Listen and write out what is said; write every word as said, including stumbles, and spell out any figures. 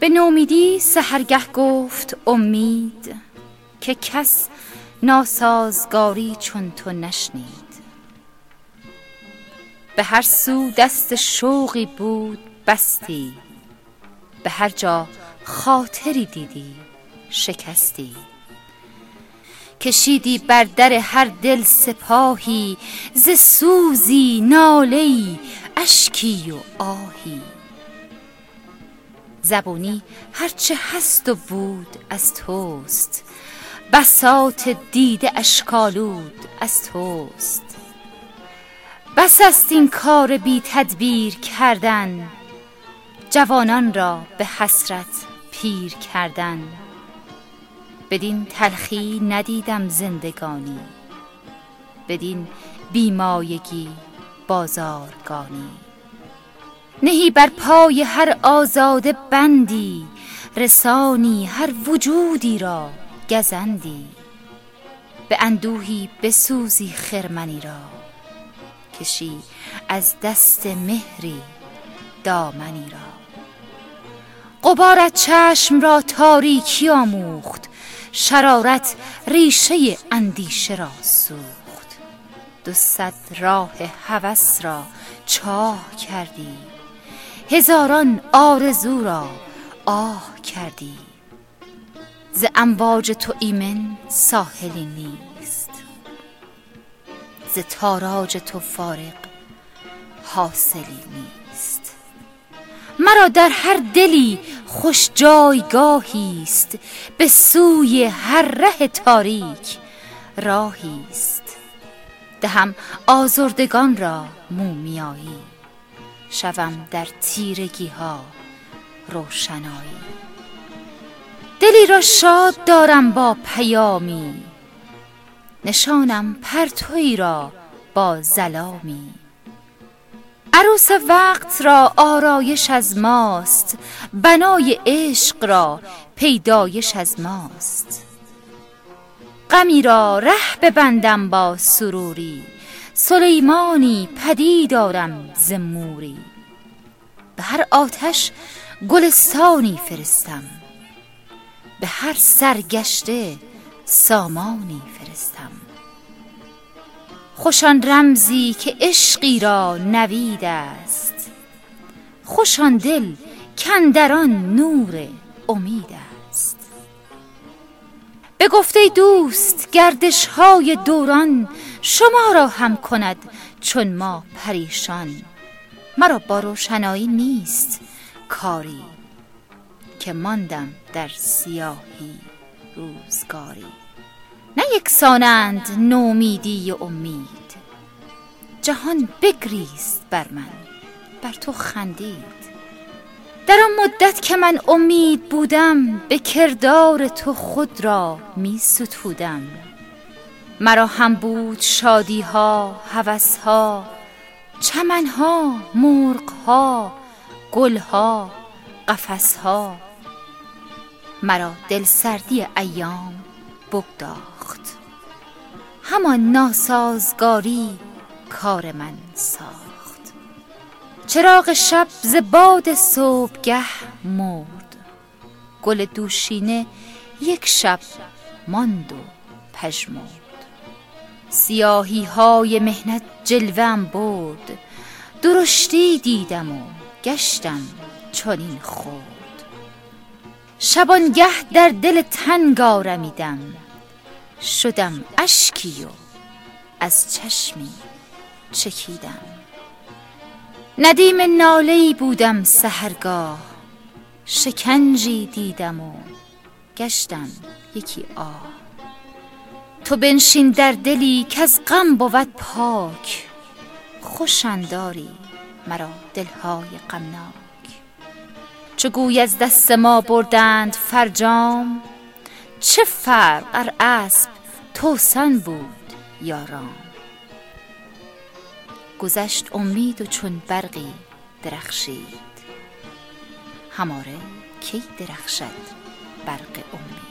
به نومیدی سحرگه گفت امید، که کس ناسازگاری چون تو نشنید. به هر سو دست شوقی بود بستی، به هر جا خاطری دیدی شکستی. کشیدی بر در هر دل سپاهی، ز سوزی ناله‌ای اشکی و آهی. زبونی هرچه هست و بود از توست، بساط دیده اشکالود از توست. بس است این کار بی تدبیر کردن، جوانان را به حسرت پیر کردن. بدین تلخی ندیدم زندگانی، بدین بیمایگی بازارگانی. نهی بر پای هر آزاده بندی، رسانی هر وجودی را گزندی. به اندوهی بسوزی خرمنی را، کشی از دست مهری دامنی را. غبارت چشم را تاریکی آموخت، شرارت ریشه اندیشه را سوخت. دو صد راه هوس را چاه کردی، هزاران آرزو را آه کردی. ز امواج تو ایمن ساحلی نیست، ز تاراج تو فارغ حاصلی نیست. مرا در هر دلی خوش جایگاهی است، به سوی هر ره تاریک راهی است. دهم آزردگان را مومیایی، شوم در تیرگی ها روشنایی. دلی را شاد دارم با پیامی، نشانم پرتویی را با ظلامی. عروس وقت را آرایش از ماست، بنای عشق را پیدایش از ماست. غمی را ره ببندم با سروری، سلیمانی پدید آرم ز موری. به هر آتش گلستانی فرستم، به هر سرگشته سامانی فرستم. خوش آن رمزی که عشقی را نوید است، خوش آن دل کاندر آن نور امید است. بگفت ای دوست گردش های دوران، شما را هم کند چون ما پریشان. مرا با روشنایی نیست کاری، که ماندم در سیاهی روزگاری. نه یکسانند نومیدی و امید، جهان بگریست بر من بر تو خندید. در آن مدت که من امید بودم، به کردار تو خود را می ستودم. مرا هم بود شادی ها هوس ها، چمن ها مرغ ها گل ها قفس ها. مرا دل سردی ایام بگداخت، همان ناسازگاری کار من ساخت. چراغ شب ز باد صبحگه مرد، گل دوشینه یک شب ماند و پژمرد. سیاهی های محنت جلوه‌ام برد، درشتی دیدم و گشتم چنین خرد. شبانگه در دل تنگ آرمیدم، شدم اشکی و از چشمی چکیدم. ندیم ناله‌ای بودم سحرگاه، شکنجی دیدم و گشتم یکی آه. تو بنشین در دلی کز غم بود پاک، خوش انداری مرا دلهای غمناک. چو گوی از دست ما بردند فرجام، چه فرق ار اسب توسن بود یا رام. گذشت امید و چون برقی درخشید، هماره کی درخشد برق امید.